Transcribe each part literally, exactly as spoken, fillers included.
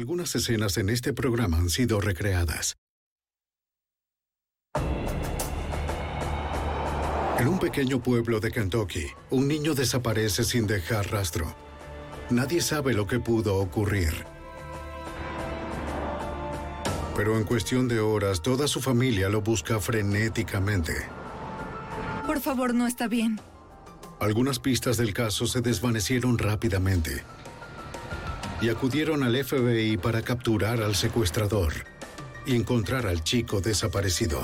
Algunas escenas en este programa han sido recreadas. En un pequeño pueblo de Kentucky, un niño desaparece sin dejar rastro. Nadie sabe lo que pudo ocurrir. Pero en cuestión de horas, toda su familia lo busca frenéticamente. Por favor, no está bien. Algunas pistas del caso se desvanecieron rápidamente y acudieron al F B I para capturar al secuestrador y encontrar al chico desaparecido.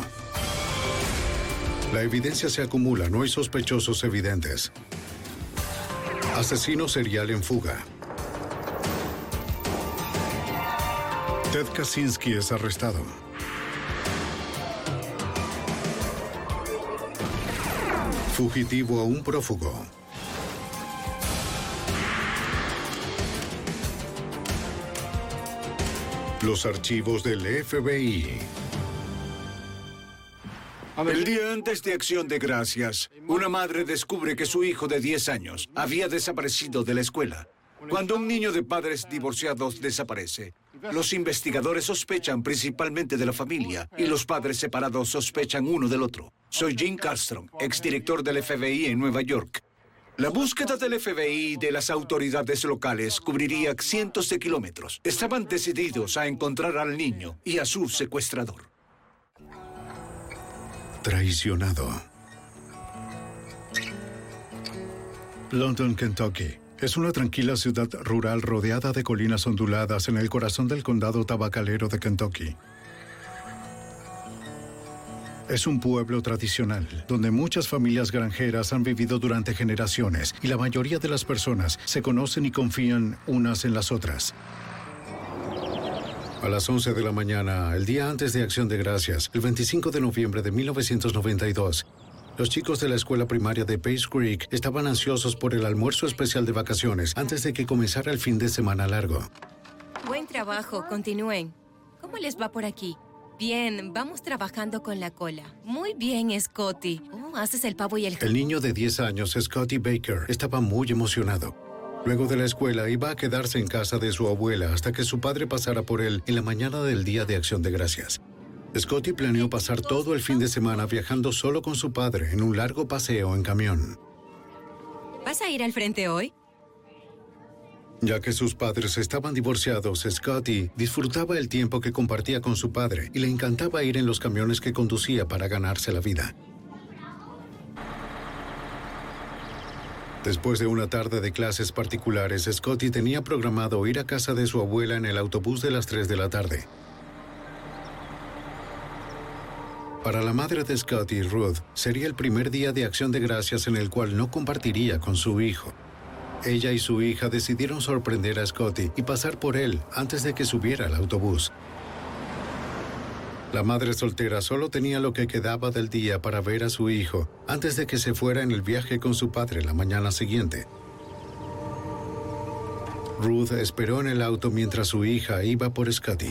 La evidencia se acumula, no hay sospechosos evidentes. Asesino serial en fuga. Ted Kaczynski es arrestado. Fugitivo a un prófugo. Los archivos del F B I. El día antes de Acción de Gracias, una madre descubre que su hijo de diez años había desaparecido de la escuela. Cuando un niño de padres divorciados desaparece, los investigadores sospechan principalmente de la familia y los padres separados sospechan uno del otro. Soy Jim Carlstrom, exdirector del F B I en Nueva York. La búsqueda del F B I y de las autoridades locales cubriría cientos de kilómetros. Estaban decididos a encontrar al niño y a su secuestrador. Traicionado. London, Kentucky. Es una tranquila ciudad rural rodeada de colinas onduladas en el corazón del condado tabacalero de Kentucky. Es un pueblo tradicional, donde muchas familias granjeras han vivido durante generaciones y la mayoría de las personas se conocen y confían unas en las otras. A las once de la mañana, el día antes de Acción de Gracias, el veinticinco de noviembre de mil novecientos noventa y dos, los chicos de la escuela primaria de Pace Creek estaban ansiosos por el almuerzo especial de vacaciones antes de que comenzara el fin de semana largo. Buen trabajo, continúen. ¿Cómo les va por aquí? Bien, vamos trabajando con la cola. Muy bien, Scotty. Oh, haces el pavo y el... El niño de diez años, Scotty Baker, estaba muy emocionado. Luego de la escuela, iba a quedarse en casa de su abuela hasta que su padre pasara por él en la mañana del Día de Acción de Gracias. Scotty planeó pasar todo el fin de semana viajando solo con su padre en un largo paseo en camión. ¿Vas a ir al frente hoy? Ya que sus padres estaban divorciados, Scotty disfrutaba el tiempo que compartía con su padre y le encantaba ir en los camiones que conducía para ganarse la vida. Después de una tarde de clases particulares, Scotty tenía programado ir a casa de su abuela en el autobús de las tres de la tarde. Para la madre de Scotty, Ruth, sería el primer día de Acción de Gracias en el cual no compartiría con su hijo. Ella y su hija decidieron sorprender a Scotty y pasar por él antes de que subiera al autobús. La madre soltera solo tenía lo que quedaba del día para ver a su hijo antes de que se fuera en el viaje con su padre la mañana siguiente. Ruth esperó en el auto mientras su hija iba por Scotty.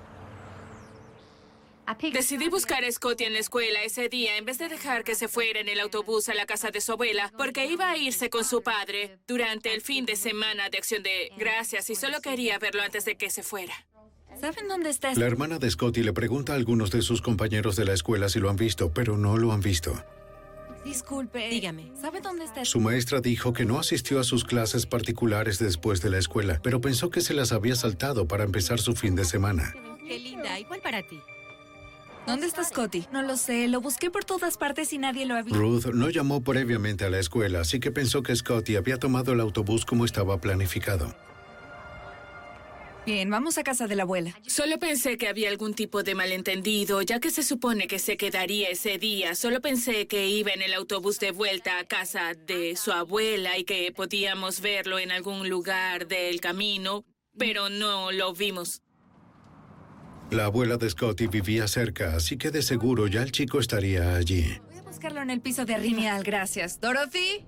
Decidí buscar a Scotty en la escuela ese día en vez de dejar que se fuera en el autobús a la casa de su abuela, porque iba a irse con su padre durante el fin de semana de Acción de Gracias y solo quería verlo antes de que se fuera. ¿Saben dónde está? La hermana de Scotty le pregunta a algunos de sus compañeros de la escuela si lo han visto, pero no lo han visto. Disculpe. Dígame. ¿Sabe dónde está? Su maestra dijo que no asistió a sus clases particulares después de la escuela, pero pensó que se las había saltado para empezar su fin de semana. Qué linda. Igual para ti. ¿Dónde está Scotty? No lo sé. Lo busqué por todas partes y nadie lo ha visto. Ruth no llamó previamente a la escuela, así que pensó que Scotty había tomado el autobús como estaba planificado. Bien, vamos a casa de la abuela. Solo pensé que había algún tipo de malentendido, ya que se supone que se quedaría ese día. Solo pensé que iba en el autobús de vuelta a casa de su abuela y que podíamos verlo en algún lugar del camino, pero no lo vimos. La abuela de Scotty vivía cerca, así que de seguro ya el chico estaría allí. Voy a buscarlo en el piso de arriba. Genial, gracias. ¿Dorothy?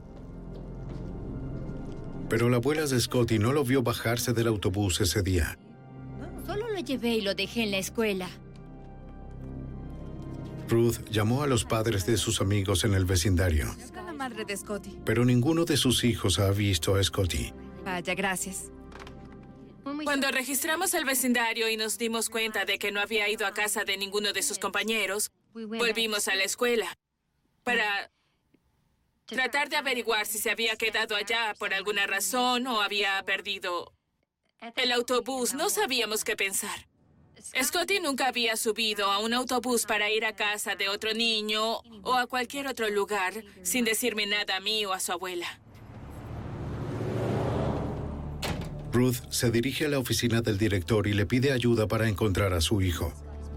Pero la abuela de Scotty no lo vio bajarse del autobús ese día. Solo lo llevé y lo dejé en la escuela. Ruth llamó a los padres de sus amigos en el vecindario. Busca a la madre de Scotty. Pero ninguno de sus hijos ha visto a Scotty. Vaya, gracias. Cuando registramos el vecindario y nos dimos cuenta de que no había ido a casa de ninguno de sus compañeros, volvimos a la escuela para tratar de averiguar si se había quedado allá por alguna razón o había perdido el autobús. No sabíamos qué pensar. Scotty nunca había subido a un autobús para ir a casa de otro niño o a cualquier otro lugar sin decirme nada a mí o a su abuela. Ruth se dirige a la oficina del director y le pide ayuda para encontrar a su hijo.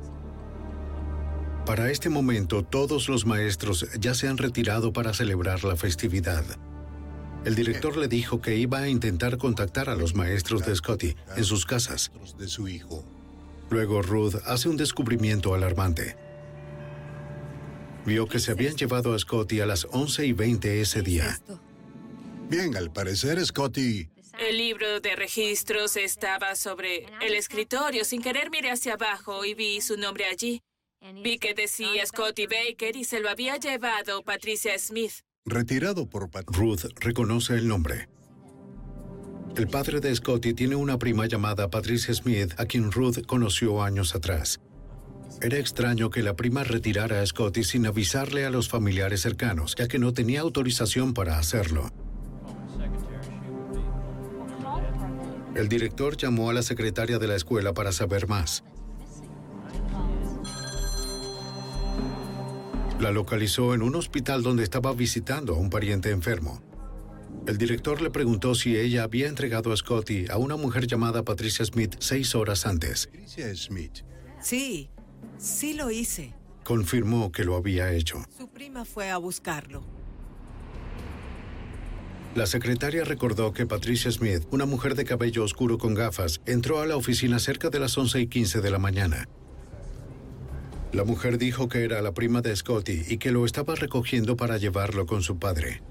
Para este momento, todos los maestros ya se han retirado para celebrar la festividad. El director le dijo que iba a intentar contactar a los maestros de Scotty en sus casas. De su hijo. Luego Ruth hace un descubrimiento alarmante. Vio que se habían llevado a Scotty a las once y veinte ese día. Bien, al parecer Scotty... El libro de registros estaba sobre el escritorio. Sin querer miré hacia abajo y vi su nombre allí. Vi que decía Scotty Baker y se lo había llevado Patricia Smith. Retirado por Pat... Ruth reconoce el nombre. El padre de Scotty tiene una prima llamada Patricia Smith, a quien Ruth conoció años atrás. Era extraño que la prima retirara a Scotty sin avisarle a los familiares cercanos, ya que no tenía autorización para hacerlo. El director llamó a la secretaria de la escuela para saber más. La localizó en un hospital donde estaba visitando a un pariente enfermo. El director le preguntó si ella había entregado a Scotty a una mujer llamada Patricia Smith seis horas antes. Patricia Smith. Sí, sí lo hice. Confirmó que lo había hecho. Su prima fue a buscarlo. La secretaria recordó que Patricia Smith, una mujer de cabello oscuro con gafas, entró a la oficina cerca de las once y quince de la mañana. La mujer dijo que era la prima de Scotty y que lo estaba recogiendo para llevarlo con su padre.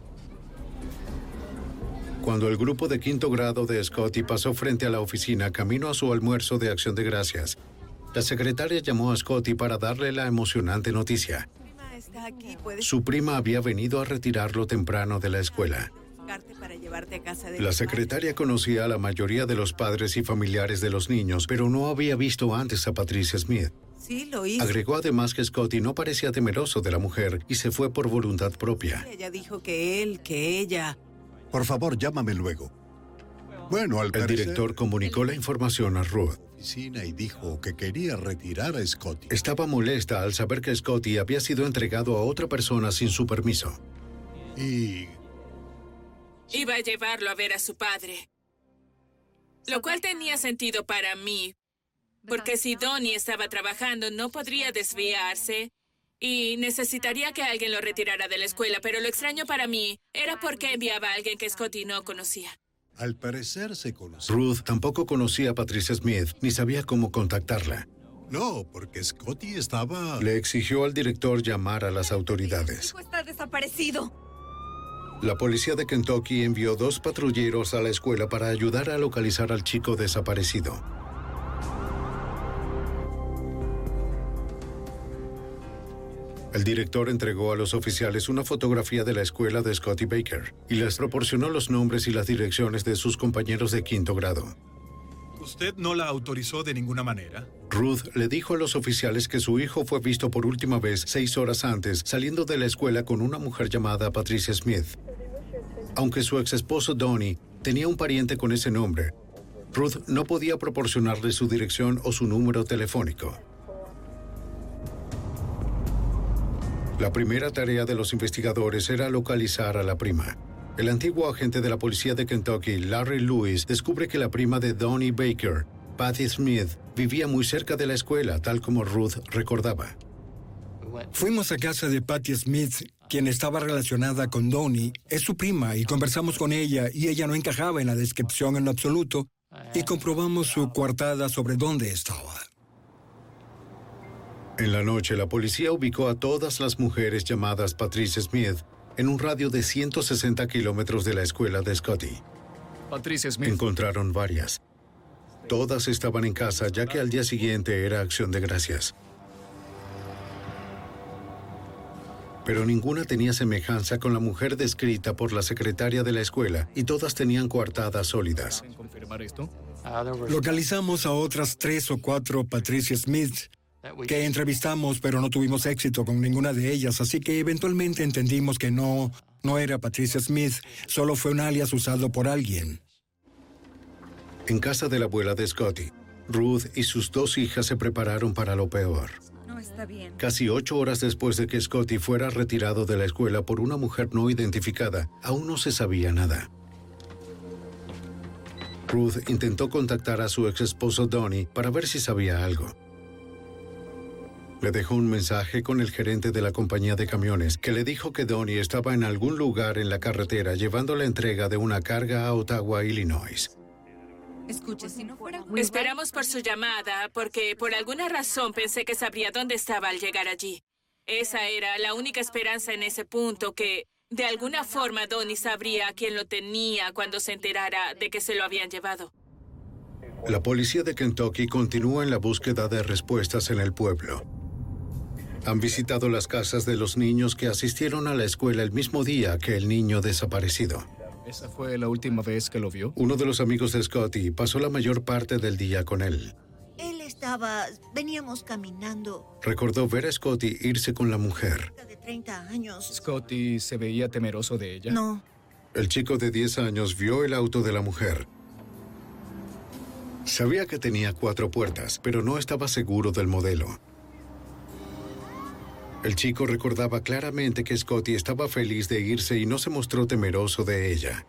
Cuando el grupo de quinto grado de Scotty pasó frente a la oficina camino a su almuerzo de Acción de Gracias, la secretaria llamó a Scotty para darle la emocionante noticia. Su prima había venido a retirarlo temprano de la escuela. La secretaria conocía a la mayoría de los padres y familiares de los niños, pero no había visto antes a Patricia Smith. Sí, lo hizo. Agregó además que Scotty no parecía temeroso de la mujer y se fue por voluntad propia. Ella dijo que él, que ella... Por favor, llámame luego. Bueno, al El parecer... director comunicó la información a Ruth. Oficina y dijo que quería retirar a Scotty. Estaba molesta al saber que Scotty había sido entregado a otra persona sin su permiso. Y... Iba a llevarlo a ver a su padre. Lo cual tenía sentido para mí, porque si Donnie estaba trabajando no podría desviarse y necesitaría que alguien lo retirara de la escuela, pero lo extraño para mí era porque enviaba a alguien que Scotty no conocía. Al parecer se conocía. Ruth tampoco conocía a Patricia Smith ni sabía cómo contactarla. No, porque Scotty estaba... Le exigió al director llamar a las autoridades. Mi hijo está desaparecido. La policía de Kentucky envió dos patrulleros a la escuela para ayudar a localizar al chico desaparecido. El director entregó a los oficiales una fotografía de la escuela de Scotty Baker y les proporcionó los nombres y las direcciones de sus compañeros de quinto grado. ¿Usted no la autorizó de ninguna manera? Ruth le dijo a los oficiales que su hijo fue visto por última vez seis horas antes saliendo de la escuela con una mujer llamada Patricia Smith. Aunque su ex esposo Donnie tenía un pariente con ese nombre, Ruth no podía proporcionarle su dirección o su número telefónico. La primera tarea de los investigadores era localizar a la prima. El antiguo agente de la policía de Kentucky, Larry Lewis, descubre que la prima de Donnie Baker, Patty Smith, vivía muy cerca de la escuela, tal como Ruth recordaba. Fuimos a casa de Patty Smith, quien estaba relacionada con Donnie. Es su prima y conversamos con ella y ella no encajaba en la descripción en lo absoluto y comprobamos su coartada sobre dónde estaba. En la noche, la policía ubicó a todas las mujeres llamadas Patricia Smith en un radio de ciento sesenta kilómetros de la escuela de Scotty. Patricia Smith. Encontraron varias. Todas estaban en casa, ya que al día siguiente era Acción de Gracias. Pero ninguna tenía semejanza con la mujer descrita por la secretaria de la escuela y todas tenían coartadas sólidas. ¿Pueden confirmar esto? Localizamos a otras tres o cuatro Patricia Smith que entrevistamos, pero no tuvimos éxito con ninguna de ellas, así que eventualmente entendimos que no, no era Patricia Smith, solo fue un alias usado por alguien. En casa de la abuela de Scotty, Ruth y sus dos hijas se prepararon para lo peor. No está bien. Casi ocho horas después de que Scotty fuera retirado de la escuela por una mujer no identificada, aún no se sabía nada. Ruth intentó contactar a su ex esposo Donnie para ver si sabía algo. Le dejó un mensaje con el gerente de la compañía de camiones que le dijo que Donnie estaba en algún lugar en la carretera llevando la entrega de una carga a Ottawa, Illinois. Escuche, si no fuera... Esperamos por su llamada porque por alguna razón pensé que sabría dónde estaba al llegar allí. Esa era la única esperanza en ese punto, que de alguna forma Donnie sabría quién lo tenía cuando se enterara de que se lo habían llevado. La policía de Kentucky continúa en la búsqueda de respuestas en el pueblo. Han visitado las casas de los niños que asistieron a la escuela el mismo día que el niño desaparecido. ¿Esa fue la última vez que lo vio? Uno de los amigos de Scotty pasó la mayor parte del día con él. Él estaba... veníamos caminando. Recordó ver a Scotty irse con la mujer. De treinta años. ¿Scotty se veía temeroso de ella? No. El chico de diez años vio el auto de la mujer. Sabía que tenía cuatro puertas, pero no estaba seguro del modelo. El chico recordaba claramente que Scotty estaba feliz de irse y no se mostró temeroso de ella.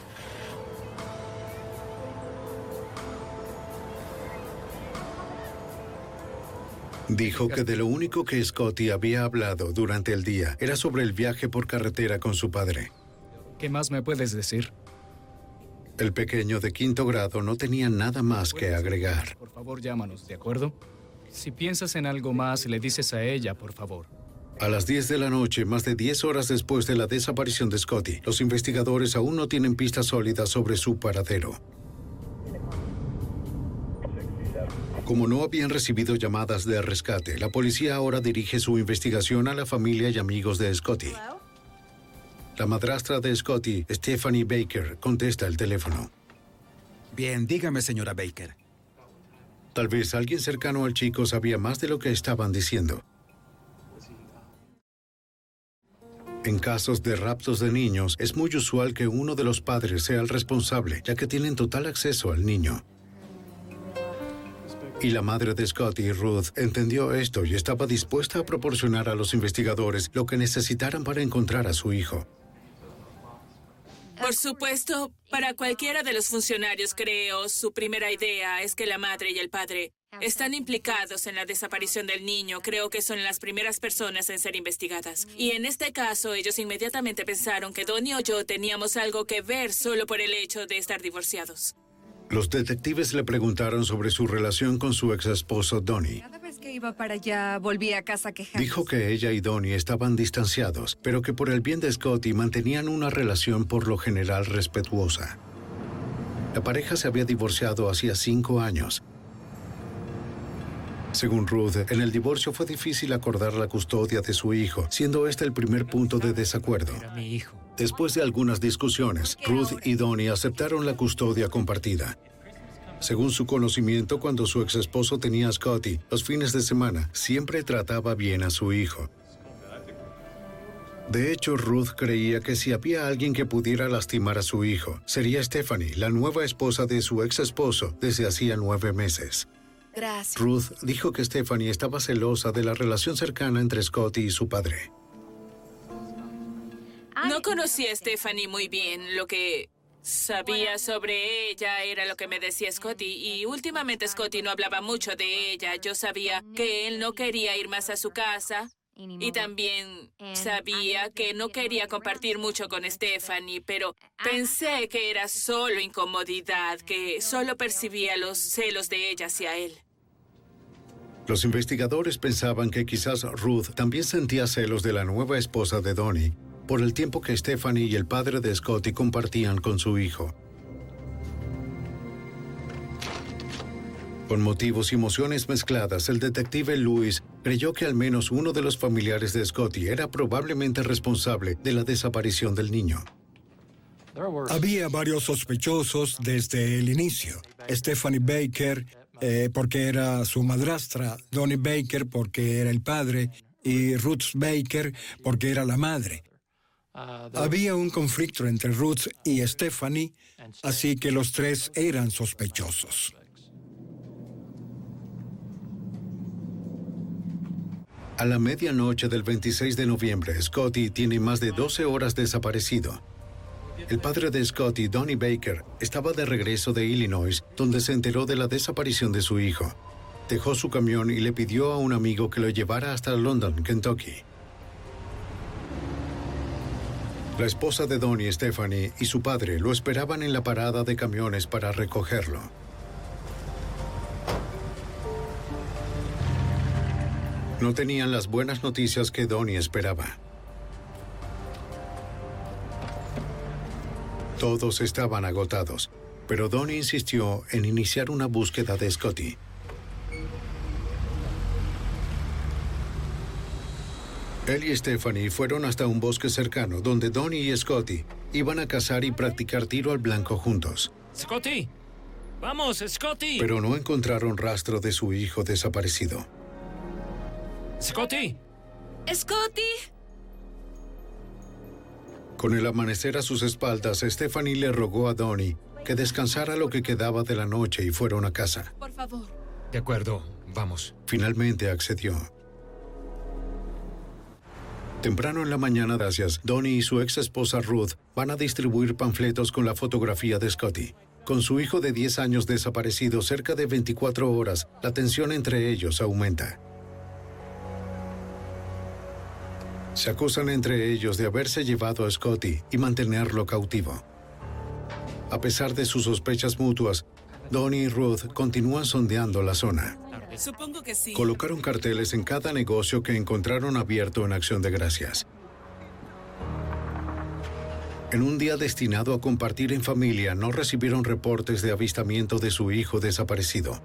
Dijo que de lo único que Scotty había hablado durante el día era sobre el viaje por carretera con su padre. ¿Qué más me puedes decir? El pequeño de quinto grado no tenía nada más que agregar. Por favor, llámanos, ¿de acuerdo? Si piensas en algo más, le dices a ella, por favor. A las diez de la noche, más de diez horas después de la desaparición de Scotty, los investigadores aún no tienen pistas sólidas sobre su paradero. Como no habían recibido llamadas de rescate, la policía ahora dirige su investigación a la familia y amigos de Scotty. La madrastra de Scotty, Stephanie Baker, contesta el teléfono. Bien, dígame, señora Baker. Tal vez alguien cercano al chico sabía más de lo que estaban diciendo. En casos de raptos de niños, es muy usual que uno de los padres sea el responsable, ya que tienen total acceso al niño. Y la madre de Scotty, Ruth, entendió esto y estaba dispuesta a proporcionar a los investigadores lo que necesitaran para encontrar a su hijo. Por supuesto, para cualquiera de los funcionarios, creo, su primera idea es que la madre y el padre están implicados en la desaparición del niño. Creo que son las primeras personas en ser investigadas. Y en este caso, ellos inmediatamente pensaron que Donnie o yo teníamos algo que ver solo por el hecho de estar divorciados. Los detectives le preguntaron sobre su relación con su ex esposo Donnie. Cada vez que iba para allá, volvía a casa quejándose. Dijo que ella y Donnie estaban distanciados, pero que por el bien de Scotty mantenían una relación por lo general respetuosa. La pareja se había divorciado hacía cinco años. Según Ruth, en el divorcio fue difícil acordar la custodia de su hijo, siendo este el primer punto de desacuerdo. Después de algunas discusiones, Ruth y Donnie aceptaron la custodia compartida. Según su conocimiento, cuando su ex esposo tenía a Scotty, los fines de semana siempre trataba bien a su hijo. De hecho, Ruth creía que si había alguien que pudiera lastimar a su hijo, sería Stephanie, la nueva esposa de su ex esposo, desde hacía nueve meses. Gracias. Ruth dijo que Stephanie estaba celosa de la relación cercana entre Scotty y su padre. No conocía a Stephanie muy bien. Lo que sabía sobre ella era lo que me decía Scotty. Y últimamente Scotty no hablaba mucho de ella. Yo sabía que él no quería ir más a su casa. Y también sabía que no quería compartir mucho con Stephanie, pero pensé que era solo incomodidad, que solo percibía los celos de ella hacia él. Los investigadores pensaban que quizás Ruth también sentía celos de la nueva esposa de Donnie por el tiempo que Stephanie y el padre de Scotty compartían con su hijo. Con motivos y emociones mezcladas, el detective Lewis creyó que al menos uno de los familiares de Scotty era probablemente responsable de la desaparición del niño. Había varios sospechosos desde el inicio. Stephanie Baker eh, porque era su madrastra, Donnie Baker porque era el padre y Ruth Baker porque era la madre. Había un conflicto entre Ruth y Stephanie, así que los tres eran sospechosos. A la medianoche del veintiséis de noviembre, Scotty tiene más de doce horas desaparecido. El padre de Scotty, Donnie Baker, estaba de regreso de Illinois, donde se enteró de la desaparición de su hijo. Dejó su camión y le pidió a un amigo que lo llevara hasta London, Kentucky. La esposa de Donnie, Stephanie, y su padre lo esperaban en la parada de camiones para recogerlo. No tenían las buenas noticias que Donnie esperaba. Todos estaban agotados, pero Donnie insistió en iniciar una búsqueda de Scotty. Él y Stephanie fueron hasta un bosque cercano, donde Donnie y Scotty iban a cazar y practicar tiro al blanco juntos. ¡Scotty! ¡Vamos, Scotty! Pero no encontraron rastro de su hijo desaparecido. ¡Scotty! ¡Scotty! Con el amanecer a sus espaldas, Stephanie le rogó a Donnie que descansara lo que quedaba de la noche y fueron a casa. Por favor. De acuerdo, vamos. Finalmente accedió. Temprano en la mañana, gracias, Donnie y su ex esposa Ruth van a distribuir panfletos con la fotografía de Scotty. Con su hijo de diez años desaparecido cerca de veinticuatro horas, la tensión entre ellos aumenta. Se acusan entre ellos de haberse llevado a Scotty y mantenerlo cautivo. A pesar de sus sospechas mutuas, Donnie y Ruth continúan sondeando la zona. Supongo que sí. Colocaron carteles en cada negocio que encontraron abierto en Acción de Gracias. En un día destinado a compartir en familia, no recibieron reportes de avistamiento de su hijo desaparecido.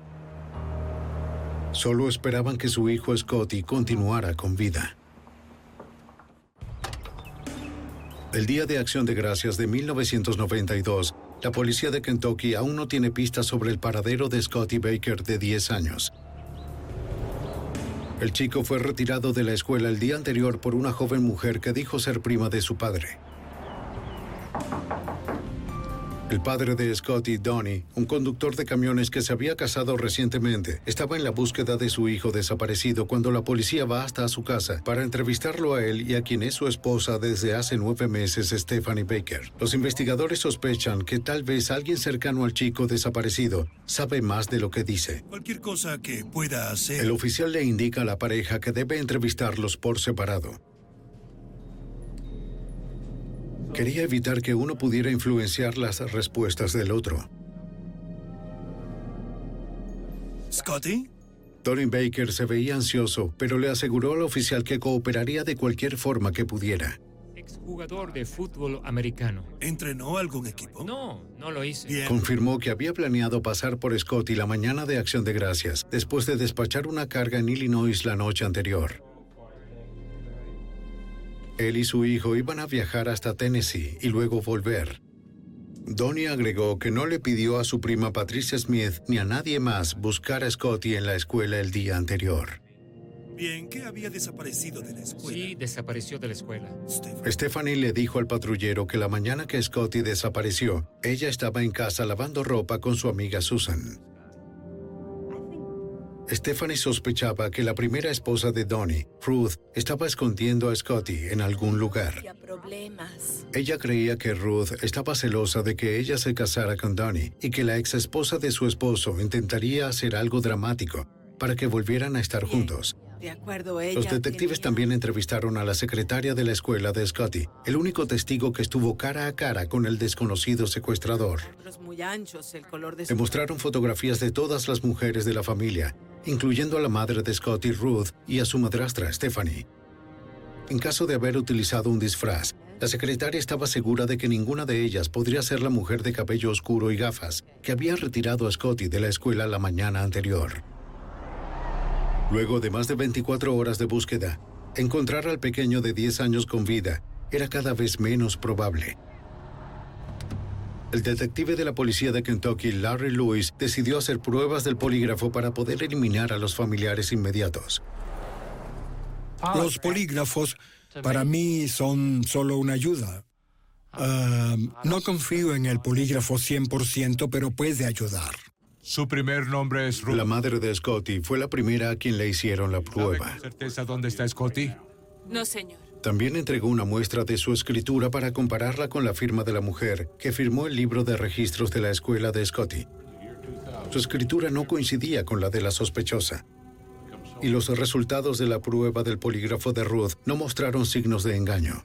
Solo esperaban que su hijo Scotty continuara con vida. El Día de Acción de Gracias de mil novecientos noventa y dos, la policía de Kentucky aún no tiene pistas sobre el paradero de Scotty Baker de diez años. El chico fue retirado de la escuela el día anterior por una joven mujer que dijo ser prima de su padre. El padre de Scotty, Donnie, un conductor de camiones que se había casado recientemente, estaba en la búsqueda de su hijo desaparecido cuando la policía va hasta su casa para entrevistarlo a él y a quien es su esposa desde hace nueve meses, Stephanie Baker. Los investigadores sospechan que tal vez alguien cercano al chico desaparecido sabe más de lo que dice. Cualquier cosa que pueda hacer. El oficial le indica a la pareja que debe entrevistarlos por separado. Quería evitar que uno pudiera influenciar las respuestas del otro. ¿Scotty? Donnie Baker se veía ansioso, pero le aseguró al oficial que cooperaría de cualquier forma que pudiera. Exjugador de fútbol americano. ¿Entrenó algún equipo? No, no lo hice. Bien. Confirmó que había planeado pasar por Scotty la mañana de Acción de Gracias, después de despachar una carga en Illinois la noche anterior. Él y su hijo iban a viajar hasta Tennessee y luego volver. Donnie agregó que no le pidió a su prima Patricia Smith ni a nadie más buscar a Scotty en la escuela el día anterior. Bien, ¿qué había desaparecido de la escuela? Sí, desapareció de la escuela. Stephanie le dijo al patrullero que la mañana que Scotty desapareció, ella estaba en casa lavando ropa con su amiga Susan. Stephanie sospechaba que la primera esposa de Donnie, Ruth, estaba escondiendo a Scotty en algún lugar. Ella creía que Ruth estaba celosa de que ella se casara con Donnie y que la ex esposa de su esposo intentaría hacer algo dramático para que volvieran a estar juntos. De acuerdo, ella Los detectives tenía... también entrevistaron a la secretaria de la escuela de Scotty, el único testigo que estuvo cara a cara con el desconocido secuestrador. Muy anchos, el color de su... Demostraron fotografías de todas las mujeres de la familia, incluyendo a la madre de Scotty, Ruth, y a su madrastra, Stephanie. En caso de haber utilizado un disfraz, la secretaria estaba segura de que ninguna de ellas podría ser la mujer de cabello oscuro y gafas que había retirado a Scotty de la escuela la mañana anterior. Luego de más de veinticuatro horas de búsqueda, encontrar al pequeño de diez años con vida era cada vez menos probable. El detective de la policía de Kentucky, Larry Lewis, decidió hacer pruebas del polígrafo para poder eliminar a los familiares inmediatos. Los polígrafos, para mí, son solo una ayuda. Uh, no confío en el polígrafo cien por ciento, pero puede ayudar. Su primer nombre es Ruth. La madre de Scotty fue la primera a quien le hicieron la prueba. ¿Sabe con certeza dónde está Scotty? No, señor. También entregó una muestra de su escritura para compararla con la firma de la mujer que firmó el libro de registros de la escuela de Scotty. Su escritura no coincidía con la de la sospechosa. Y los resultados de la prueba del polígrafo de Ruth no mostraron signos de engaño.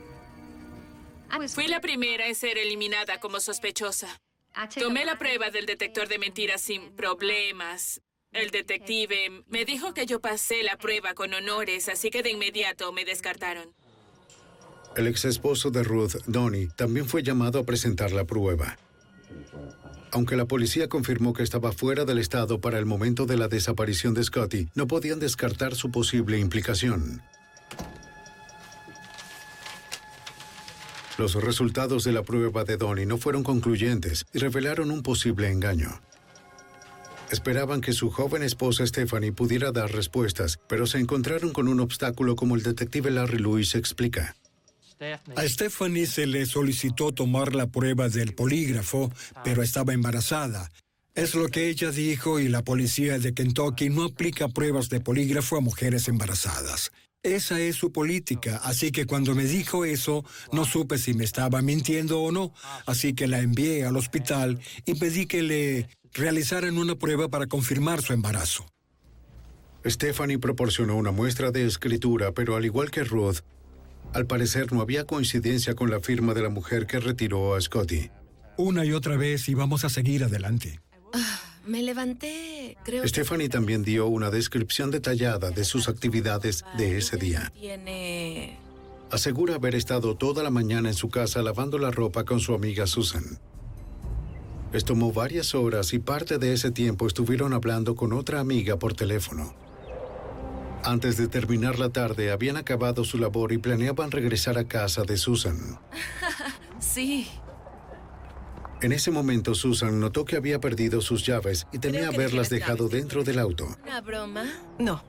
Fui la primera en ser eliminada como sospechosa. Tomé la prueba del detector de mentiras sin problemas. El detective me dijo que yo pasé la prueba con honores, así que de inmediato me descartaron. El ex esposo de Ruth, Donnie, también fue llamado a presentar la prueba. Aunque la policía confirmó que estaba fuera del estado para el momento de la desaparición de Scotty, no podían descartar su posible implicación. Los resultados de la prueba de Donnie no fueron concluyentes y revelaron un posible engaño. Esperaban que su joven esposa Stephanie pudiera dar respuestas, pero se encontraron con un obstáculo como el detective Larry Lewis explica. A Stephanie se le solicitó tomar la prueba del polígrafo, pero estaba embarazada. Es lo que ella dijo y la policía de Kentucky no aplica pruebas de polígrafo a mujeres embarazadas. Esa es su política, así que cuando me dijo eso, no supe si me estaba mintiendo o no, así que la envié al hospital y pedí que le realizaran una prueba para confirmar su embarazo. Stephanie proporcionó una muestra de escritura, pero al igual que Ruth, al parecer no había coincidencia con la firma de la mujer que retiró a Scotty. Una y otra vez y vamos a seguir adelante. Ah, me levanté, creo. Stephanie que... también dio una descripción detallada de sus actividades de ese día. Tiene... Asegura haber estado toda la mañana en su casa lavando la ropa con su amiga Susan. Les tomó varias horas y parte de ese tiempo estuvieron hablando con otra amiga por teléfono. Antes de terminar la tarde, habían acabado su labor y planeaban regresar a casa de Susan. Sí. En ese momento, Susan notó que había perdido sus llaves y temía haberlas dejado dentro del auto. ¿Una broma? No.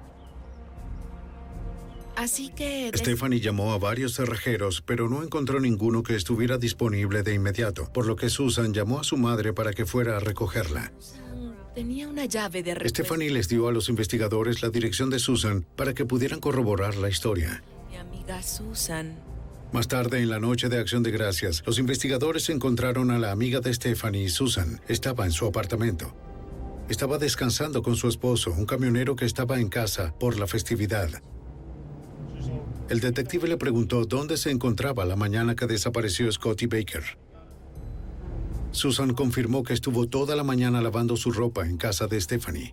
Así que... Stephanie llamó a varios cerrajeros, pero no encontró ninguno que estuviera disponible de inmediato, por lo que Susan llamó a su madre para que fuera a recogerla. Tenía una llave de repuesto. Stephanie les dio a los investigadores la dirección de Susan para que pudieran corroborar la historia. Mi amiga Susan. Más tarde, en la noche de Acción de Gracias, los investigadores encontraron a la amiga de Stephanie, Susan. Estaba en su apartamento. Estaba descansando con su esposo, un camionero que estaba en casa por la festividad. El detective le preguntó dónde se encontraba la mañana que desapareció Scotty Baker. Susan confirmó que estuvo toda la mañana lavando su ropa en casa de Stephanie.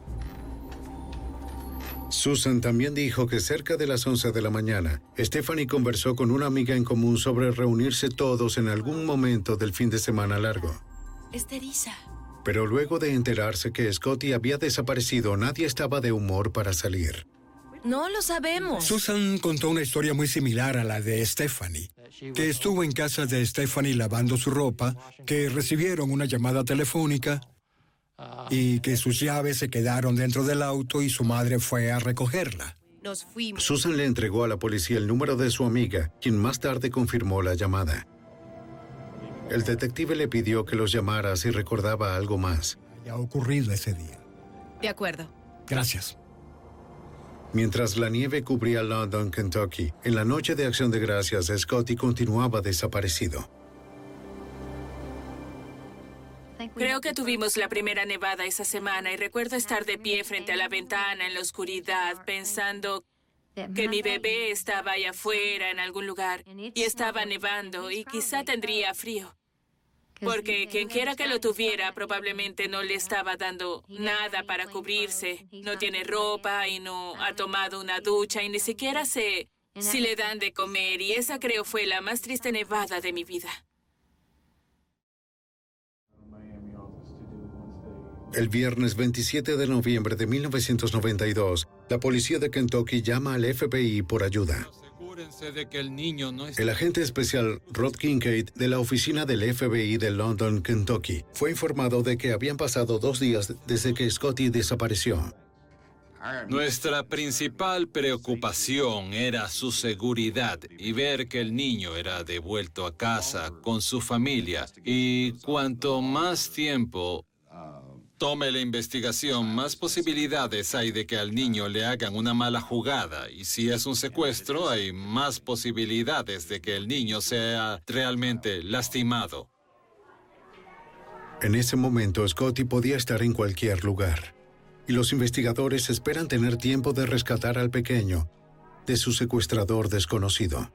Susan también dijo que cerca de las once de la mañana, Stephanie conversó con una amiga en común sobre reunirse todos en algún momento del fin de semana largo. Esteriza. Pero luego de enterarse que Scotty había desaparecido, nadie estaba de humor para salir. No lo sabemos. Susan contó una historia muy similar a la de Stephanie, que estuvo en casa de Stephanie lavando su ropa, que recibieron una llamada telefónica y que sus llaves se quedaron dentro del auto y su madre fue a recogerla. Nos fuimos. Susan le entregó a la policía el número de su amiga, quien más tarde confirmó la llamada. El detective le pidió que los llamara si recordaba algo más. Ya ha ocurrido ese día. De acuerdo. Gracias. Mientras la nieve cubría London, Kentucky, en la noche de Acción de Gracias, Scotty continuaba desaparecido. Creo que tuvimos la primera nevada esa semana y recuerdo estar de pie frente a la ventana en la oscuridad pensando que mi bebé estaba allá afuera en algún lugar y estaba nevando y quizá tendría frío. Porque quien quiera que lo tuviera probablemente no le estaba dando nada para cubrirse. No tiene ropa y no ha tomado una ducha y ni siquiera sé si le dan de comer. Y esa creo fue la más triste nevada de mi vida. El viernes veintisiete de noviembre de mil novecientos noventa y dos, la policía de Kentucky llama al F B I por ayuda. Asegúrense de que el niño no esté... El agente especial Rod Kincaid de la oficina del F B I de London, Kentucky, fue informado de que habían pasado dos días desde que Scotty desapareció. Nuestra principal preocupación era su seguridad y ver que el niño era devuelto a casa con su familia. Y cuanto más tiempo tome la investigación, más posibilidades hay de que al niño le hagan una mala jugada. Y si es un secuestro, hay más posibilidades de que el niño sea realmente lastimado. En ese momento, Scotty podía estar en cualquier lugar. Y los investigadores esperan tener tiempo de rescatar al pequeño de su secuestrador desconocido.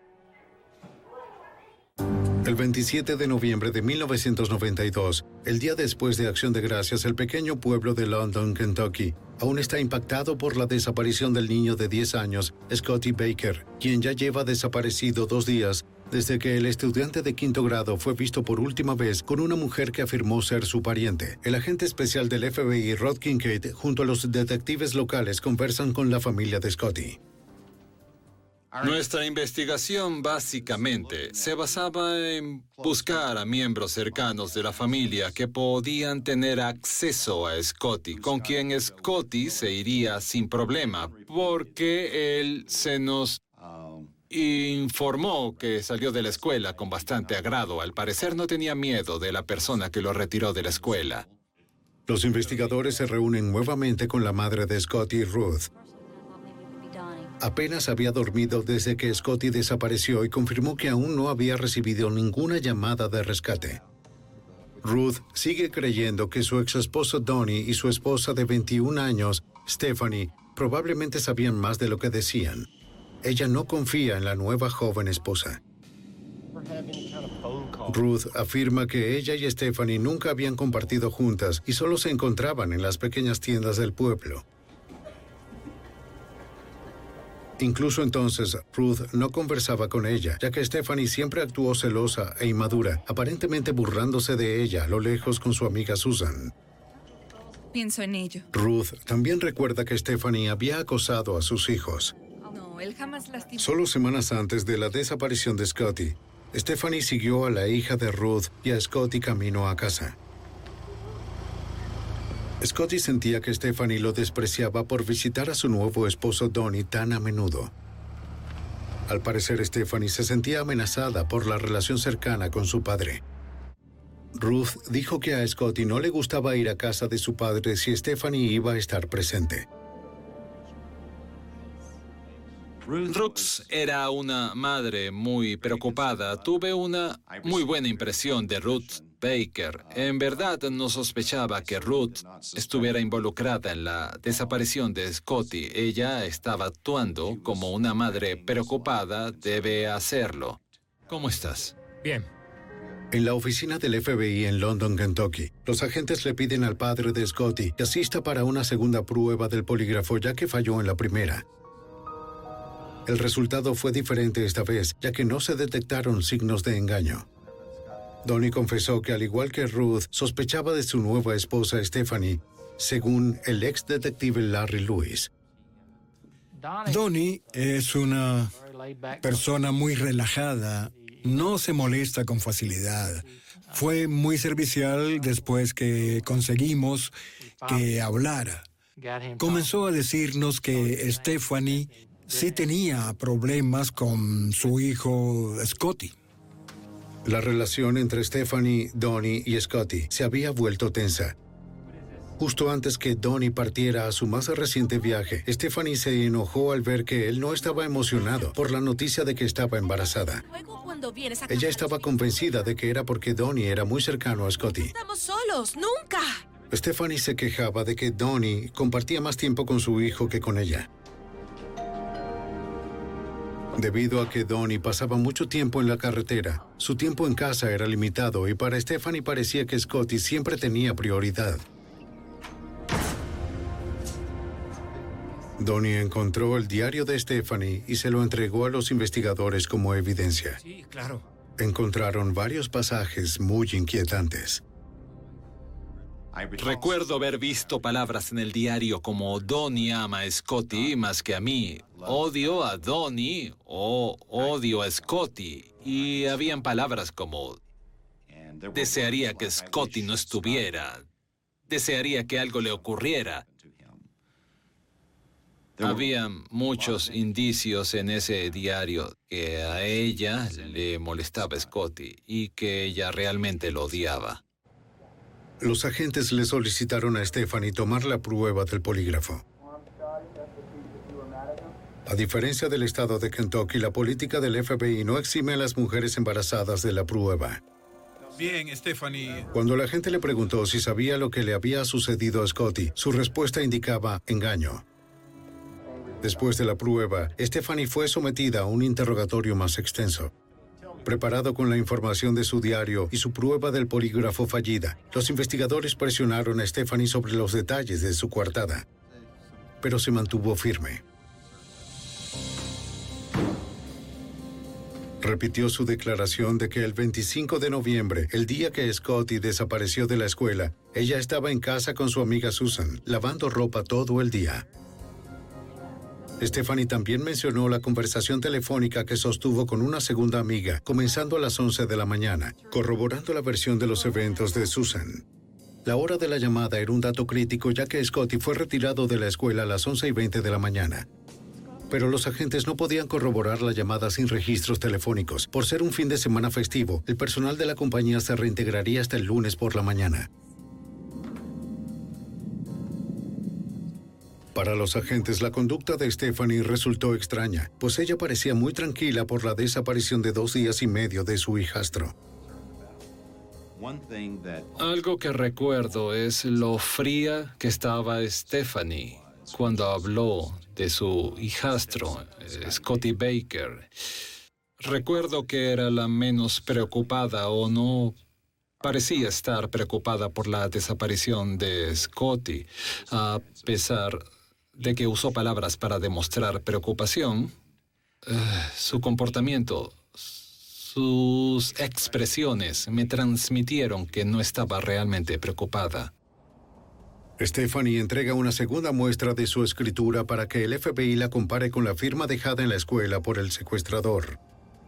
El veintisiete de noviembre de mil novecientos noventa y dos, el día después de Acción de Gracias, el pequeño pueblo de London, Kentucky, aún está impactado por la desaparición del niño de diez años, Scotty Baker, quien ya lleva desaparecido dos días desde que el estudiante de quinto grado fue visto por última vez con una mujer que afirmó ser su pariente. El agente especial del F B I, Rod Kincaid, junto a los detectives locales, conversan con la familia de Scotty. Nuestra investigación básicamente se basaba en buscar a miembros cercanos de la familia que podían tener acceso a Scotty, con quien Scotty se iría sin problema, porque él se nos informó que salió de la escuela con bastante agrado. Al parecer no tenía miedo de la persona que lo retiró de la escuela. Los investigadores se reúnen nuevamente con la madre de Scotty, Ruth. Apenas había dormido desde que Scotty desapareció y confirmó que aún no había recibido ninguna llamada de rescate. Ruth sigue creyendo que su ex esposo Donnie y su esposa de veintiún años, Stephanie, probablemente sabían más de lo que decían. Ella no confía en la nueva joven esposa. Ruth afirma que ella y Stephanie nunca habían compartido juntas y solo se encontraban en las pequeñas tiendas del pueblo. Incluso entonces, Ruth no conversaba con ella, ya que Stephanie siempre actuó celosa e inmadura, aparentemente burlándose de ella a lo lejos con su amiga Susan. Pienso en ello. Ruth también recuerda que Stephanie había acosado a sus hijos. No, él jamás lastimó. Solo semanas antes de la desaparición de Scotty, Stephanie siguió a la hija de Ruth y a Scotty camino a casa. Scotty sentía que Stephanie lo despreciaba por visitar a su nuevo esposo Donnie tan a menudo. Al parecer, Stephanie se sentía amenazada por la relación cercana con su padre. Ruth dijo que a Scotty no le gustaba ir a casa de su padre si Stephanie iba a estar presente. Ruth era una madre muy preocupada. Tuve una muy buena impresión de Ruth Baker. En verdad no sospechaba que Ruth estuviera involucrada en la desaparición de Scotty. Ella estaba actuando como una madre preocupada debe hacerlo. ¿Cómo estás? Bien. En la oficina del F B I en London, Kentucky, los agentes le piden al padre de Scotty que asista para una segunda prueba del polígrafo ya que falló en la primera. El resultado fue diferente esta vez, ya que no se detectaron signos de engaño. Donnie confesó que, al igual que Ruth, sospechaba de su nueva esposa Stephanie, según el ex detective Larry Lewis. Donnie es una persona muy relajada, no se molesta con facilidad. Fue muy servicial después que conseguimos que hablara. Comenzó a decirnos que Stephanie sí tenía problemas con su hijo Scotty. La relación entre Stephanie, Donnie y Scotty se había vuelto tensa. Justo antes que Donnie partiera a su más reciente viaje, Stephanie se enojó al ver que él no estaba emocionado por la noticia de que estaba embarazada. Ella estaba convencida de que era porque Donnie era muy cercano a Scotty. ¡Estamos solos! ¡Nunca! Stephanie se quejaba de que Donnie compartía más tiempo con su hijo que con ella. Debido a que Donnie pasaba mucho tiempo en la carretera, su tiempo en casa era limitado y para Stephanie parecía que Scotty siempre tenía prioridad. Donnie encontró el diario de Stephanie y se lo entregó a los investigadores como evidencia. Sí, claro. Encontraron varios pasajes muy inquietantes. Recuerdo haber visto palabras en el diario como Donnie ama a Scotty más que a mí, odio a Donnie o odio a Scotty. Y habían palabras como desearía que Scotty no estuviera, desearía que algo le ocurriera. Había muchos indicios en ese diario que a ella le molestaba Scotty y que ella realmente lo odiaba. Los agentes le solicitaron a Stephanie tomar la prueba del polígrafo. A diferencia del estado de Kentucky, la política del F B I no exime a las mujeres embarazadas de la prueba. Bien, Stephanie. Cuando la gente le preguntó si sabía lo que le había sucedido a Scotty, su respuesta indicaba engaño. Después de la prueba, Stephanie fue sometida a un interrogatorio más extenso. Preparado con la información de su diario y su prueba del polígrafo fallida, los investigadores presionaron a Stephanie sobre los detalles de su coartada, pero se mantuvo firme. Repitió su declaración de que el veinticinco de noviembre, el día que Scotty desapareció de la escuela, ella estaba en casa con su amiga Susan, lavando ropa todo el día. Stephanie también mencionó la conversación telefónica que sostuvo con una segunda amiga, comenzando a las once de la mañana, corroborando la versión de los eventos de Susan. La hora de la llamada era un dato crítico, ya que Scotty fue retirado de la escuela a las once y veinte de la mañana. Pero los agentes no podían corroborar la llamada sin registros telefónicos. Por ser un fin de semana festivo, el personal de la compañía se reintegraría hasta el lunes por la mañana. Para los agentes, la conducta de Stephanie resultó extraña, pues ella parecía muy tranquila por la desaparición de dos días y medio de su hijastro. Algo que recuerdo es lo fría que estaba Stephanie cuando habló de su hijastro, Scotty Baker. Recuerdo que era la menos preocupada o no parecía estar preocupada por la desaparición de Scotty, a pesar de que usó palabras para demostrar preocupación. Uh, su comportamiento, sus expresiones me transmitieron que no estaba realmente preocupada. Stephanie entrega una segunda muestra de su escritura para que el F B I la compare con la firma dejada en la escuela por el secuestrador.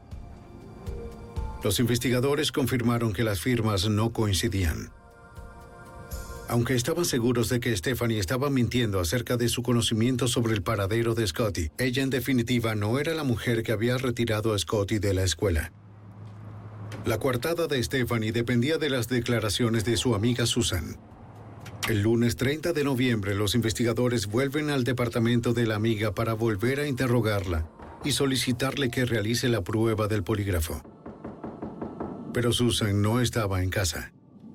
Los investigadores confirmaron que las firmas no coincidían. Aunque estaban seguros de que Stephanie estaba mintiendo acerca de su conocimiento sobre el paradero de Scotty, ella en definitiva no era la mujer que había retirado a Scotty de la escuela. La coartada de Stephanie dependía de las declaraciones de su amiga Susan. El lunes treinta de noviembre, los investigadores vuelven al departamento de la amiga para volver a interrogarla y solicitarle que realice la prueba del polígrafo. Pero Susan no estaba en casa.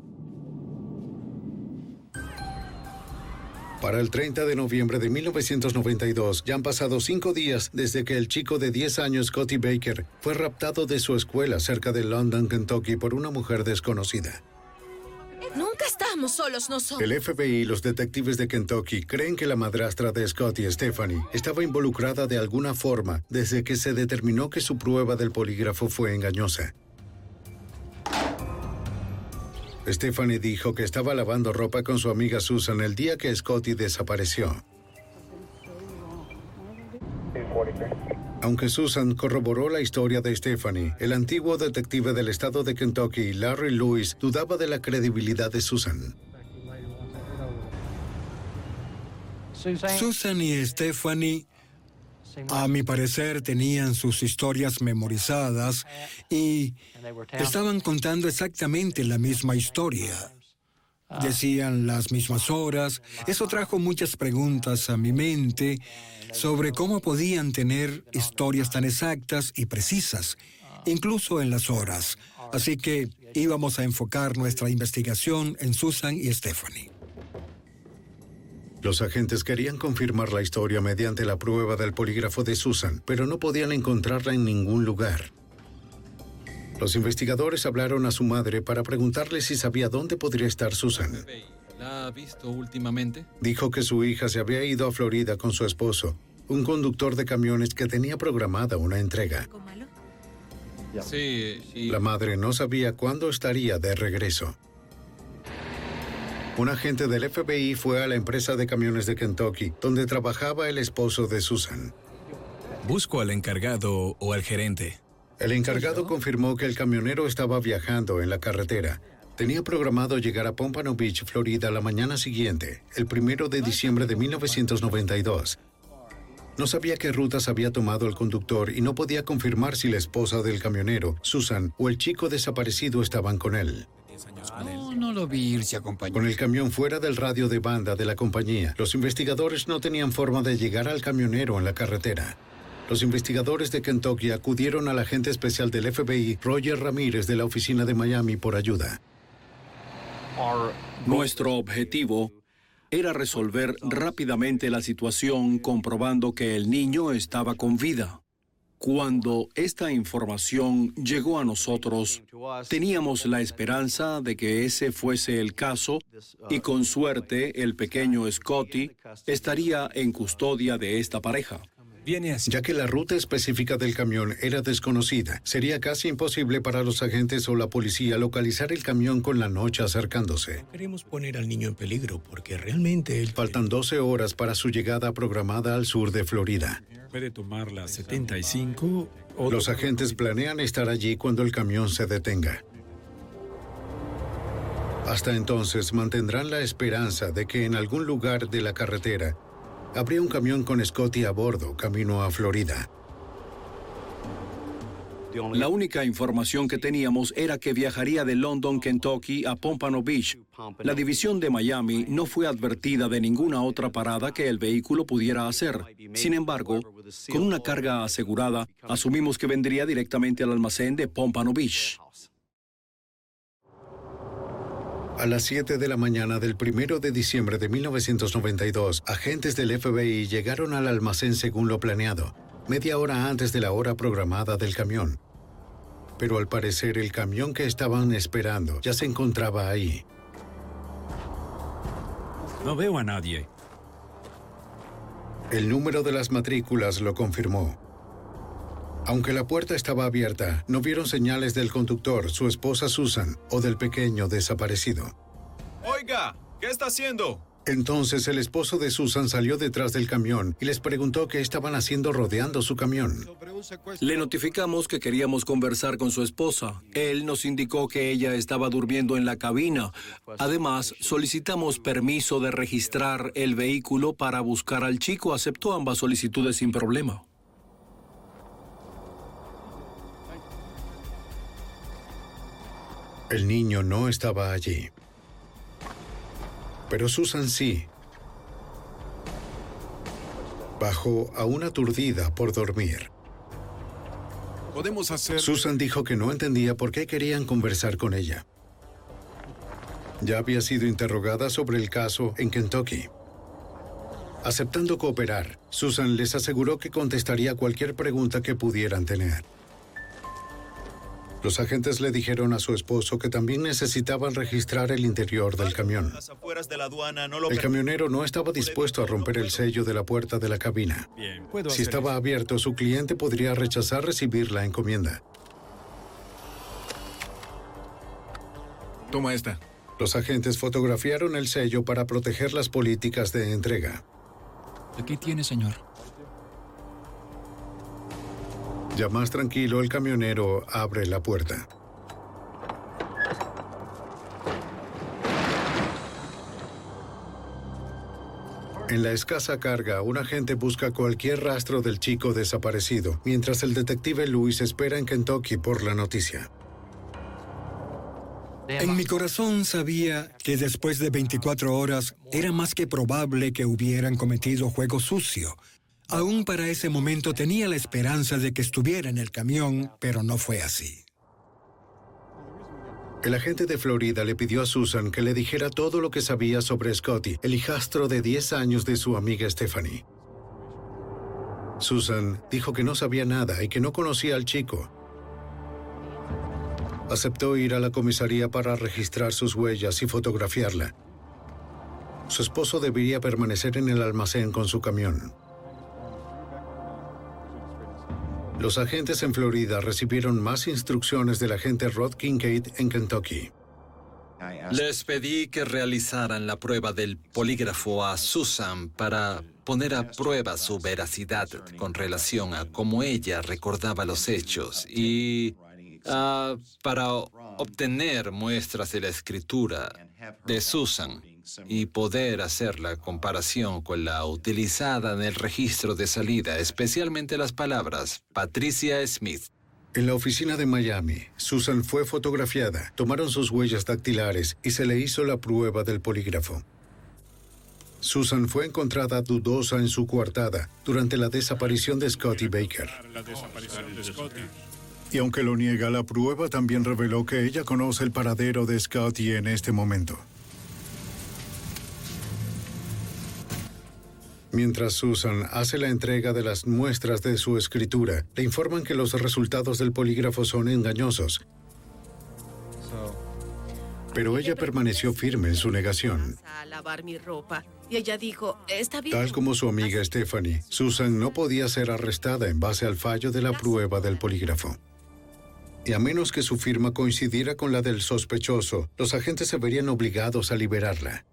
Para el treinta de noviembre de mil novecientos noventa y dos, ya han pasado cinco días desde que el chico de diez años, Scotty Baker, fue raptado de su escuela cerca de London, Kentucky, por una mujer desconocida. Nunca estamos solos nosotros. El F B I y los detectives de Kentucky creen que la madrastra de Scotty, Stephanie, estaba involucrada de alguna forma desde que se determinó que su prueba del polígrafo fue engañosa. Stephanie dijo que estaba lavando ropa con su amiga Susan el día que Scotty desapareció. Aunque Susan corroboró la historia de Stephanie, el antiguo detective del estado de Kentucky, Larry Lewis, dudaba de la credibilidad de Susan. Susan y Stephanie, a mi parecer, tenían sus historias memorizadas y estaban contando exactamente la misma historia. Decían las mismas horas. Eso trajo muchas preguntas a mi mente sobre cómo podían tener historias tan exactas y precisas, incluso en las horas. Así que íbamos a enfocar nuestra investigación en Susan y Stephanie. Los agentes querían confirmar la historia mediante la prueba del polígrafo de Susan, pero no podían encontrarla en ningún lugar. Los investigadores hablaron a su madre para preguntarle si sabía dónde podría estar Susan. ¿La ha visto últimamente? Dijo que su hija se había ido a Florida con su esposo, un conductor de camiones que tenía programada una entrega. Sí, y... La madre no sabía cuándo estaría de regreso. Un agente del F B I fue a la empresa de camiones de Kentucky, donde trabajaba el esposo de Susan. Busco al encargado o al gerente. El encargado confirmó que el camionero estaba viajando en la carretera. Tenía programado llegar a Pompano Beach, Florida, la mañana siguiente, el primero de diciembre de mil novecientos noventa y dos. No sabía qué rutas había tomado el conductor y no podía confirmar si la esposa del camionero, Susan, o el chico desaparecido estaban con él. No, no lo vi irse acompañado. Con el camión fuera del radio de banda de la compañía, los investigadores no tenían forma de llegar al camionero en la carretera. Los investigadores de Kentucky acudieron al agente especial del F B I, Roger Ramírez, de la oficina de Miami, por ayuda. Nuestro objetivo era resolver rápidamente la situación comprobando que el niño estaba con vida. Cuando esta información llegó a nosotros, teníamos la esperanza de que ese fuese el caso y con suerte el pequeño Scotty estaría en custodia de esta pareja. Viene así. Ya que la ruta específica del camión era desconocida, sería casi imposible para los agentes o la policía localizar el camión con la noche acercándose. Queremos poner al niño en peligro porque realmente él... Faltan doce horas para su llegada programada al sur de Florida. Puede tomar la setenta y cinco o... Los agentes planean estar allí cuando el camión se detenga. Hasta entonces mantendrán la esperanza de que en algún lugar de la carretera habría un camión con Scotty a bordo, camino a Florida. La única información que teníamos era que viajaría de London, Kentucky, a Pompano Beach. La división de Miami no fue advertida de ninguna otra parada que el vehículo pudiera hacer. Sin embargo, con una carga asegurada, asumimos que vendría directamente al almacén de Pompano Beach. A las siete de la mañana del primero de diciembre de mil novecientos noventa y dos, agentes del F B I llegaron al almacén según lo planeado, media hora antes de la hora programada del camión. Pero al parecer el camión que estaban esperando ya se encontraba ahí. No veo a nadie. El número de las matrículas lo confirmó. Aunque la puerta estaba abierta, no vieron señales del conductor, su esposa Susan, o del pequeño desaparecido. Oiga, ¿qué está haciendo? Entonces el esposo de Susan salió detrás del camión y les preguntó qué estaban haciendo rodeando su camión. Le notificamos que queríamos conversar con su esposa. Él nos indicó que ella estaba durmiendo en la cabina. Además, solicitamos permiso de registrar el vehículo para buscar al chico. Aceptó ambas solicitudes sin problema. El niño no estaba allí. Pero Susan sí. Bajó aún aturdida por dormir. Podemos hacer... Susan dijo que no entendía por qué querían conversar con ella. Ya había sido interrogada sobre el caso en Kentucky. Aceptando cooperar, Susan les aseguró que contestaría cualquier pregunta que pudieran tener. Los agentes le dijeron a su esposo que también necesitaban registrar el interior del camión. El camionero no estaba dispuesto a romper el sello de la puerta de la cabina. Si estaba abierto, su cliente podría rechazar recibir la encomienda. Toma esta. Los agentes fotografiaron el sello para proteger las políticas de entrega. Aquí tiene, señor. Ya más tranquilo, el camionero abre la puerta. En la escasa carga, un agente busca cualquier rastro del chico desaparecido, mientras el detective Luis espera en Kentucky por la noticia. En mi corazón sabía que después de veinticuatro horas era más que probable que hubieran cometido juego sucio. Aún para ese momento tenía la esperanza de que estuviera en el camión, pero no fue así. El agente de Florida le pidió a Susan que le dijera todo lo que sabía sobre Scotty, el hijastro de diez años de su amiga Stephanie. Susan dijo que no sabía nada y que no conocía al chico. Aceptó ir a la comisaría para registrar sus huellas y fotografiarla. Su esposo debería permanecer en el almacén con su camión. Los agentes en Florida recibieron más instrucciones del agente Rod Kincaid en Kentucky. Les pedí que realizaran la prueba del polígrafo a Susan para poner a prueba su veracidad con relación a cómo ella recordaba los hechos y uh, para obtener muestras de la escritura de Susan y poder hacer la comparación con la utilizada en el registro de salida, especialmente las palabras Patricia Smith. En la oficina de Miami, Susan fue fotografiada, tomaron sus huellas dactilares y se le hizo la prueba del polígrafo. Susan fue encontrada dudosa en su coartada durante la desaparición de Scotty Baker. Y aunque lo niega, la prueba también reveló que ella conoce el paradero de Scotty en este momento. Mientras Susan hace la entrega de las muestras de su escritura, le informan que los resultados del polígrafo son engañosos. Pero ella permaneció firme en su negación. A lavar mi ropa. Y ella dijo, está bien. Tal como su amiga Stephanie, Susan no podía ser arrestada en base al fallo de la prueba del polígrafo. Y a menos que su firma coincidiera con la del sospechoso, los agentes se verían obligados a liberarla.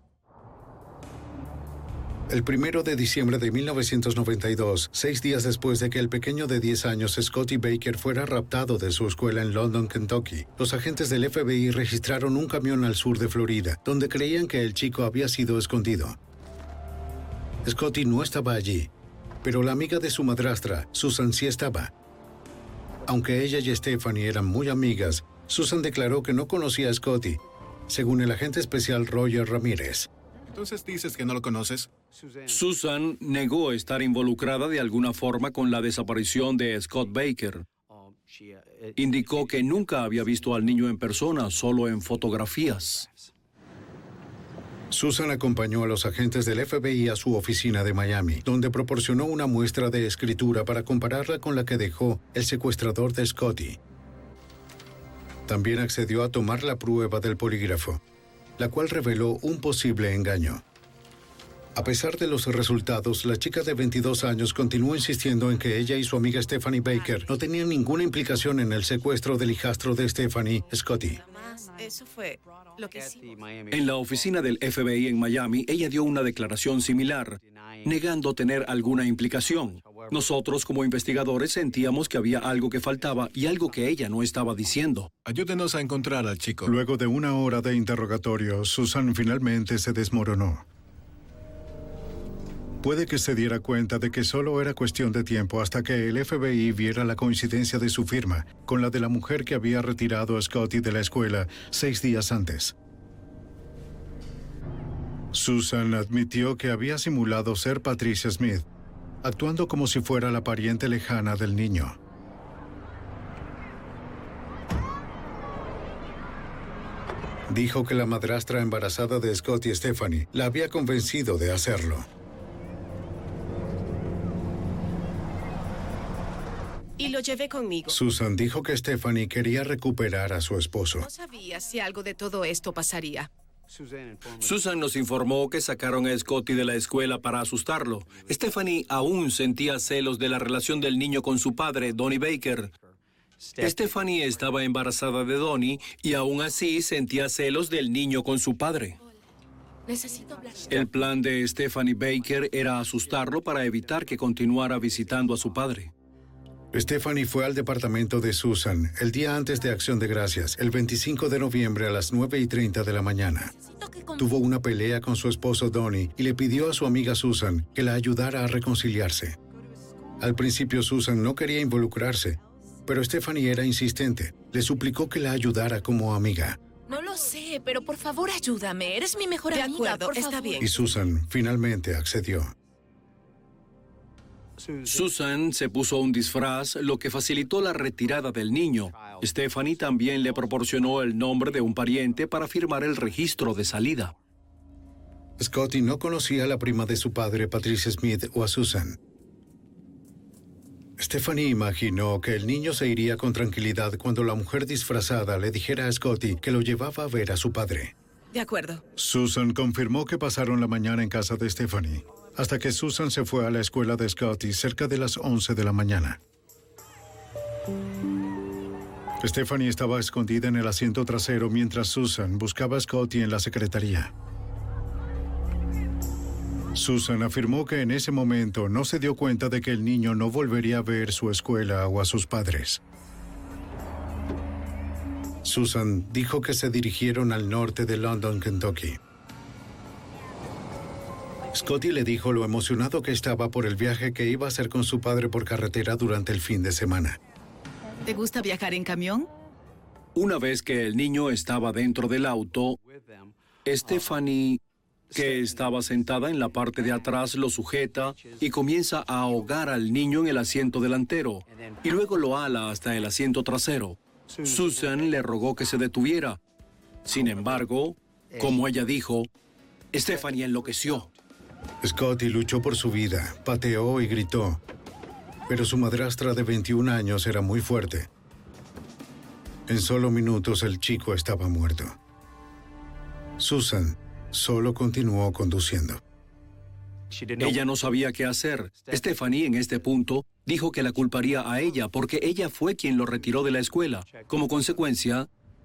El primero de diciembre de mil novecientos noventa y dos, seis días después de que el pequeño de diez años Scotty Baker fuera raptado de su escuela en London, Kentucky, los agentes del F B I registraron un camión al sur de Florida, donde creían que el chico había sido escondido. Scotty no estaba allí, pero la amiga de su madrastra, Susan, sí estaba. Aunque ella y Stephanie eran muy amigas, Susan declaró que no conocía a Scotty, según el agente especial Roger Ramírez. ¿Entonces dices que no lo conoces? Susan negó estar involucrada de alguna forma con la desaparición de Scott Baker. Indicó que nunca había visto al niño en persona, solo en fotografías. Susan acompañó a los agentes del F B I a su oficina de Miami, donde proporcionó una muestra de escritura para compararla con la que dejó el secuestrador de Scotty. También accedió a tomar la prueba del polígrafo, la cual reveló un posible engaño. A pesar de los resultados, la chica de veintidós años continuó insistiendo en que ella y su amiga Stephanie Baker no tenían ninguna implicación en el secuestro del hijastro de Stephanie, Scotty. Eso fue lo que hicimos. En la oficina del F B I en Miami, ella dio una declaración similar, negando tener alguna implicación. Nosotros, como investigadores, sentíamos que había algo que faltaba y algo que ella no estaba diciendo. Ayúdenos a encontrar al chico. Luego de una hora de interrogatorio, Susan finalmente se desmoronó. Puede que se diera cuenta de que solo era cuestión de tiempo hasta que el F B I viera la coincidencia de su firma con la de la mujer que había retirado a Scotty de la escuela seis días antes. Susan admitió que había simulado ser Patricia Smith, actuando como si fuera la pariente lejana del niño. Dijo que la madrastra embarazada de Scotty, Stephanie, la había convencido de hacerlo. Y lo llevé conmigo. Susan dijo que Stephanie quería recuperar a su esposo. No sabía si algo de todo esto pasaría. Susan nos informó que sacaron a Scotty de la escuela para asustarlo. Stephanie aún sentía celos de la relación del niño con su padre, Donnie Baker. Stephanie estaba embarazada de Donnie y aún así sentía celos del niño con su padre. Necesito hablar. El plan de Stephanie Baker era asustarlo para evitar que continuara visitando a su padre. Stephanie fue al departamento de Susan el día antes de Acción de Gracias, el veinticinco de noviembre a las nueve y treinta de la mañana. Tuvo una pelea con su esposo Donnie y le pidió a su amiga Susan que la ayudara a reconciliarse. Al principio Susan no quería involucrarse, pero Stephanie era insistente. Le suplicó que la ayudara como amiga. No lo sé, pero por favor ayúdame. Eres mi mejor amiga. De acuerdo, por está favor. Bien. Y Susan finalmente accedió. Susan se puso un disfraz, lo que facilitó la retirada del niño. Stephanie también le proporcionó el nombre de un pariente para firmar el registro de salida. Scotty no conocía a la prima de su padre, Patricia Smith, o a Susan. Stephanie imaginó que el niño se iría con tranquilidad cuando la mujer disfrazada le dijera a Scotty que lo llevaba a ver a su padre. De acuerdo. Susan confirmó que pasaron la mañana en casa de Stephanie, hasta que Susan se fue a la escuela de Scotty cerca de las once de la mañana. Stephanie estaba escondida en el asiento trasero mientras Susan buscaba a Scotty en la secretaría. Susan afirmó que en ese momento no se dio cuenta de que el niño no volvería a ver su escuela o a sus padres. Susan dijo que se dirigieron al norte de London, Kentucky. Scotty le dijo lo emocionado que estaba por el viaje que iba a hacer con su padre por carretera durante el fin de semana. ¿Te gusta viajar en camión? Una vez que el niño estaba dentro del auto, Stephanie, que estaba sentada en la parte de atrás, lo sujeta y comienza a ahogar al niño en el asiento delantero y luego lo ala hasta el asiento trasero. Susan le rogó que se detuviera. Sin embargo, como ella dijo, Stephanie enloqueció. Scotty luchó por su vida, pateó y gritó, pero su madrastra de veintiún años era muy fuerte. En solo minutos el chico estaba muerto. Susan solo continuó conduciendo. Ella no sabía qué hacer. Stephanie, en este punto, dijo que la culparía a ella porque ella fue quien lo retiró de la escuela. Como consecuencia,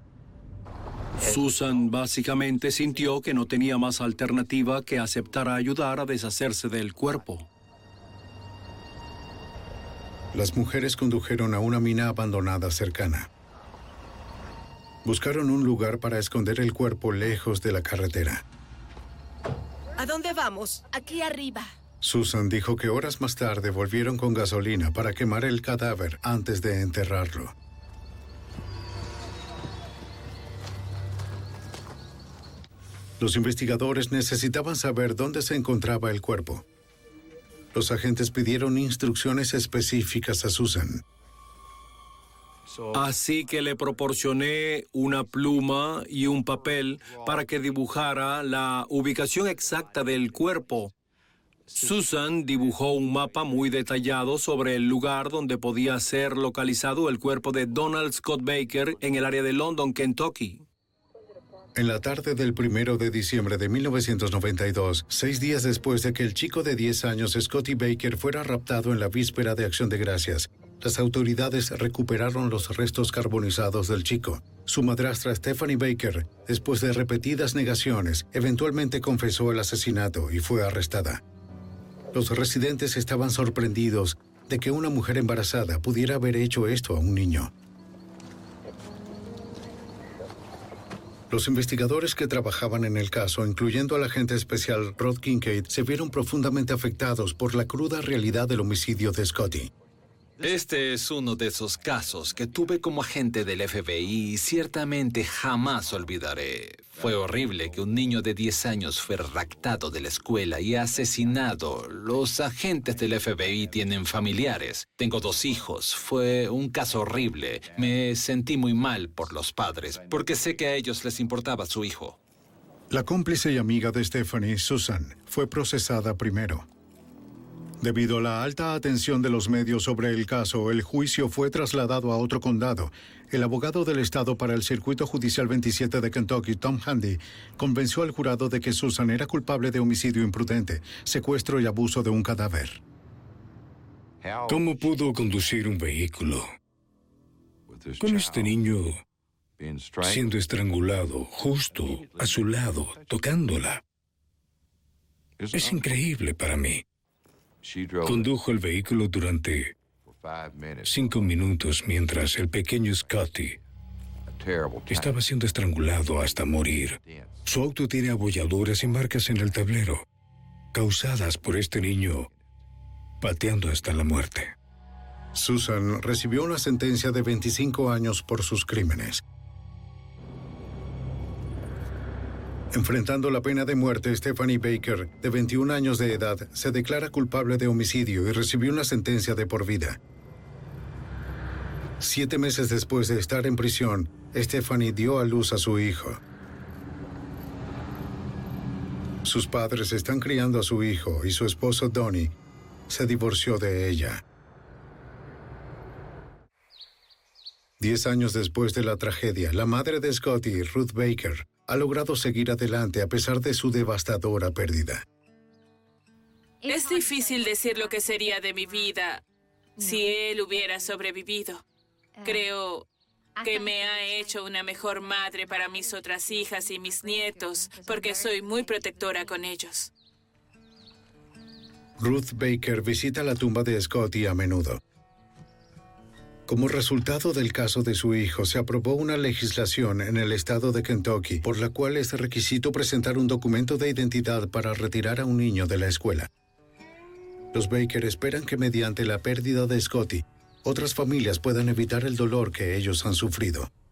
Susan básicamente sintió que no tenía más alternativa que aceptar a ayudar a deshacerse del cuerpo. Las mujeres condujeron a una mina abandonada cercana. Buscaron un lugar para esconder el cuerpo lejos de la carretera. ¿A dónde vamos? Aquí arriba. Susan dijo que horas más tarde volvieron con gasolina para quemar el cadáver antes de enterrarlo. Los investigadores necesitaban saber dónde se encontraba el cuerpo. Los agentes pidieron instrucciones específicas a Susan. Así que le proporcioné una pluma y un papel para que dibujara la ubicación exacta del cuerpo. Susan dibujó un mapa muy detallado sobre el lugar donde podía ser localizado el cuerpo de Donald Scott Baker en el área de London, Kentucky. En la tarde del primero de diciembre de mil novecientos noventa y dos, seis días después de que el chico de diez años, Scotty Baker, fuera raptado en la víspera de Acción de Gracias, las autoridades recuperaron los restos carbonizados del chico. Su madrastra, Stephanie Baker, después de repetidas negaciones, eventualmente confesó el asesinato y fue arrestada. Los residentes estaban sorprendidos de que una mujer embarazada pudiera haber hecho esto a un niño. Los investigadores que trabajaban en el caso, incluyendo al agente especial Rod Kincaid, se vieron profundamente afectados por la cruda realidad del homicidio de Scotty. Este es uno de esos casos que tuve como agente del F B I y ciertamente jamás olvidaré. Fue horrible que un niño de diez años fuera raptado de la escuela y asesinado. Los agentes del F B I tienen familiares. Tengo dos hijos. Fue un caso horrible. Me sentí muy mal por los padres, porque sé que a ellos les importaba su hijo. La cómplice y amiga de Stephanie, Susan, fue procesada primero. Debido a la alta atención de los medios sobre el caso, el juicio fue trasladado a otro condado. El abogado del estado para el Circuito Judicial veintisiete de Kentucky, Tom Handy, convenció al jurado de que Susan era culpable de homicidio imprudente, secuestro y abuso de un cadáver. ¿Cómo pudo conducir un vehículo con este niño siendo estrangulado justo a su lado, tocándola? Es increíble para mí. Condujo el vehículo durante cinco minutos mientras el pequeño Scotty estaba siendo estrangulado hasta morir. Su auto tiene abolladuras y marcas en el tablero, causadas por este niño pateando hasta la muerte. Susan recibió una sentencia de veinticinco años por sus crímenes. Enfrentando la pena de muerte, Stephanie Baker, de veintiún años de edad, se declara culpable de homicidio y recibió una sentencia de por vida. Siete meses después de estar en prisión, Stephanie dio a luz a su hijo. Sus padres están criando a su hijo y su esposo Donnie se divorció de ella. Diez años después de la tragedia, la madre de Scotty, Ruth Baker, ha logrado seguir adelante a pesar de su devastadora pérdida. Es difícil decir lo que sería de mi vida si él hubiera sobrevivido. Creo que me ha hecho una mejor madre para mis otras hijas y mis nietos, porque soy muy protectora con ellos. Ruth Baker visita la tumba de Scotty a menudo. Como resultado del caso de su hijo, se aprobó una legislación en el estado de Kentucky por la cual es requisito presentar un documento de identidad para retirar a un niño de la escuela. Los Baker esperan que mediante la pérdida de Scotty, otras familias puedan evitar el dolor que ellos han sufrido.